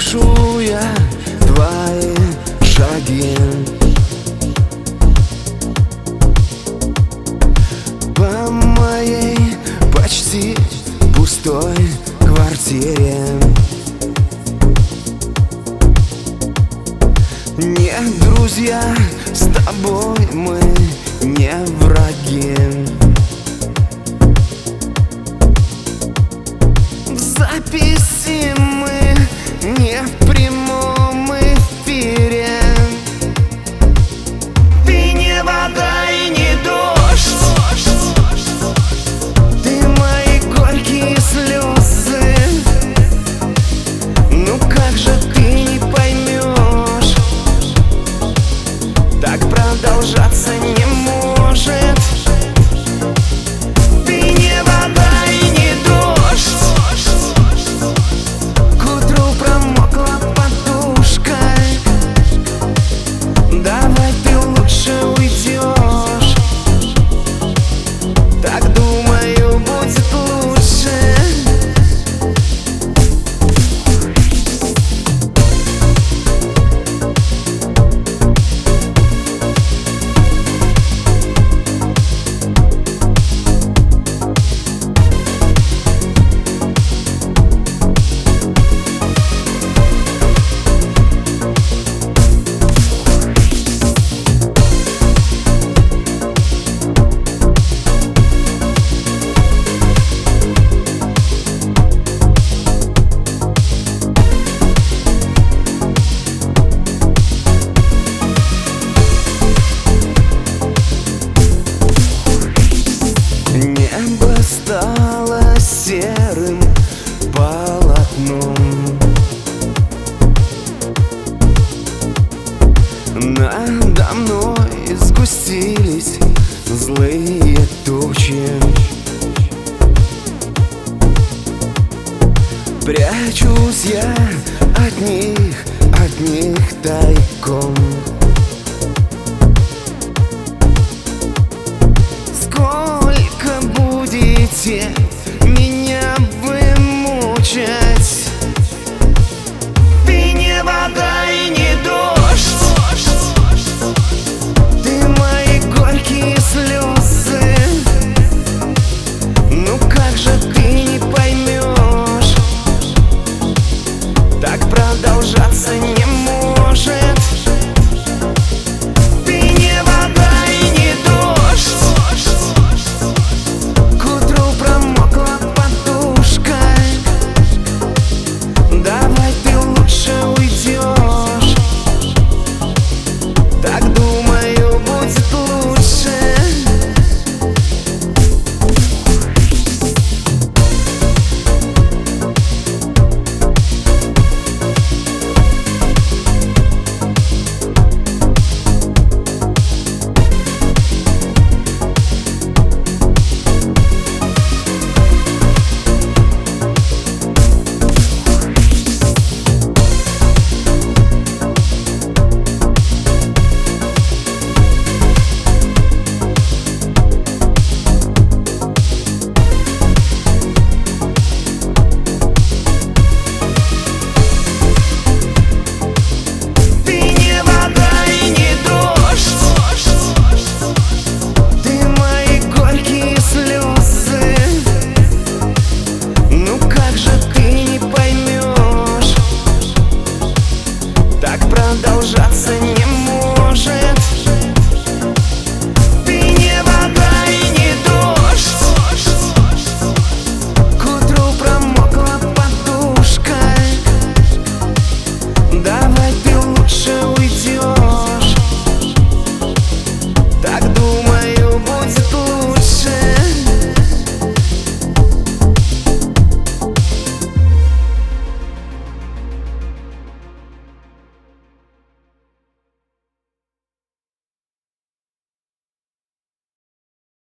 слышу я твои шаги по моей почти пустой квартире. Нет, друзья, с тобой мы не враги. В записи мы не в прямом эфире. Ты не вода и не дождь, ты мои горькие слезы. Ну как же ты не поймешь, так продолжаться не может. Ты не вода и не дождь, к утру промокла подушка. Давай ты лучше уйдешь, так думаю будет лучше. Небо стало серым полотном, надо мной сгустились злые тучи. Прячусь я от них тайком. Сколько будете меня вымучать? Ты не вода и не дождь, ты мои горькие слезы. Ну как же ты не поймешь, так продолжаться не может.